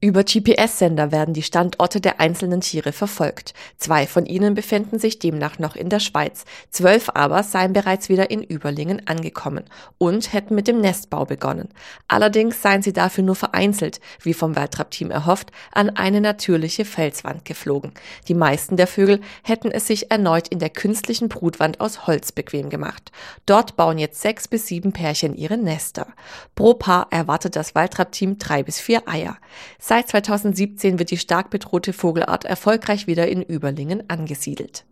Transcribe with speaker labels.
Speaker 1: Über GPS-Sender werden die Standorte der einzelnen Tiere verfolgt. 2 von ihnen befinden sich demnach noch in der Schweiz. 12 aber seien bereits wieder in Überlingen angekommen und hätten mit dem Nestbau begonnen. Allerdings seien sie dafür nur vereinzelt, wie vom Waltrap-Team erhofft, an eine natürliche Felswand geflogen. Die meisten der Vögel hätten es sich erneut in der künstlichen Brutwand aus Holz bequem gemacht. Dort bauen jetzt 6 bis 7 Pärchen ihre Nester. Pro Paar erwartet das Waltrap-Team 3 bis 4 Eier. Seit 2017 wird die stark bedrohte Vogelart erfolgreich wieder in Überlingen angesiedelt.